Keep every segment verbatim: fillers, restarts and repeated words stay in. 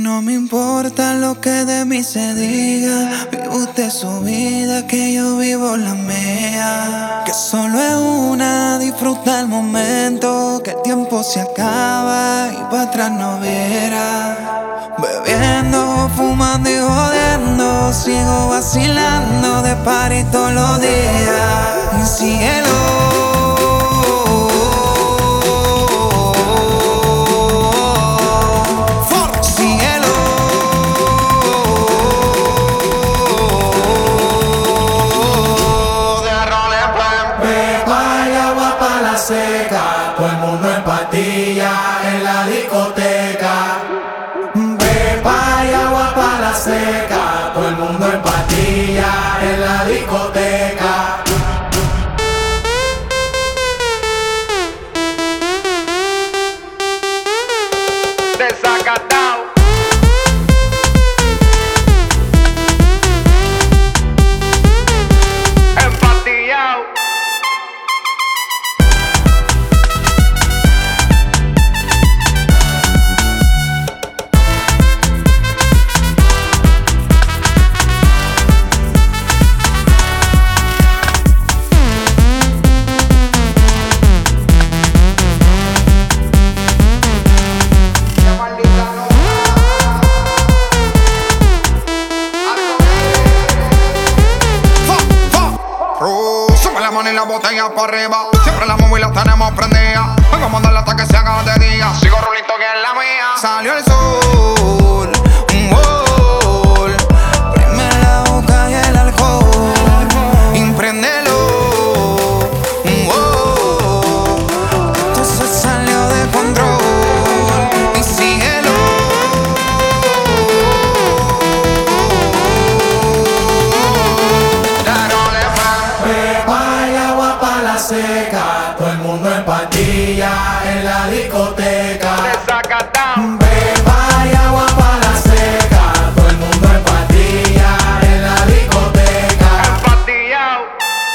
No me importa lo que de mí se diga, vive usted su vida, que yo vivo la mía. Que solo es una, disfruta el momento, que el tiempo se acaba y para atrás no verá. Bebiendo, fumando y jodiendo, sigo vacilando de party todos los días. Y síguelo. Seca, todo el mundo en patilla en la discoteca. Pepa y agua para la seca, todo el mundo en patilla en la discoteca. Desacatao. Empatillao. Y la botella para arriba, siempre las móviles las tenemos prendidas. Vengo a mandarle hasta que se haga de día. Sigo rulito que es la mía. Salió el sol, un gol. Prime la boca y el alcohol. Impréndelo, un gol. Esto se salió de control. Y síguelo. Seca, todo el mundo en patilla en la discoteca. Desacatao. Pepa y agua para la seca, todo el mundo en patilla en la discoteca. Empatillao.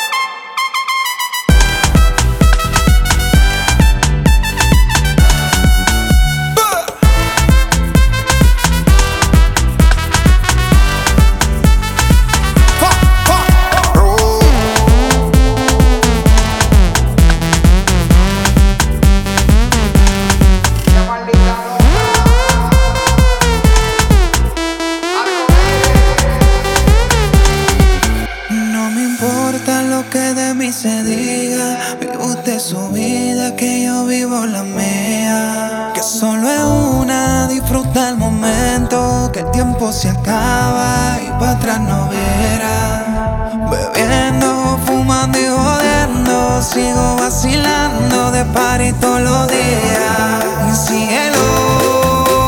Que de mí se diga, vive usted su vida, que yo vivo la mía. Que solo es una, disfruta el momento, que el tiempo se acaba y para atrás no verá. Bebiendo, fumando y jodiendo, sigo vacilando de party todos los días. Y síguelo.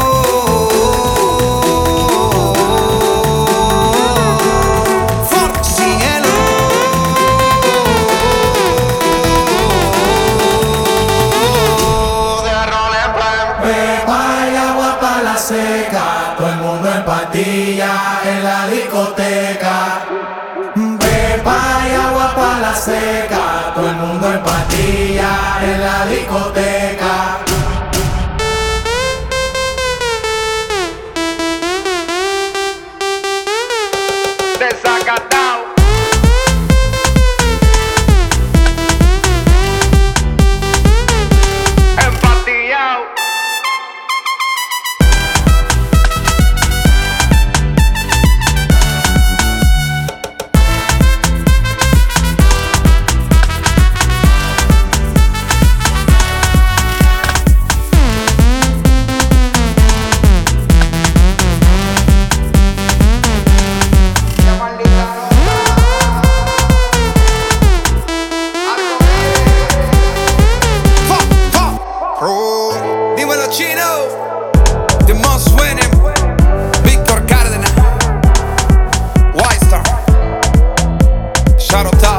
Seca, todo el mundo en patilla en la discoteca. Pepa y agua para la seca, todo el mundo en patilla en la discoteca. Desacatao. Empatillao. Chino, the most winning, Víctor Cárdenas, White Star, Shadow Time.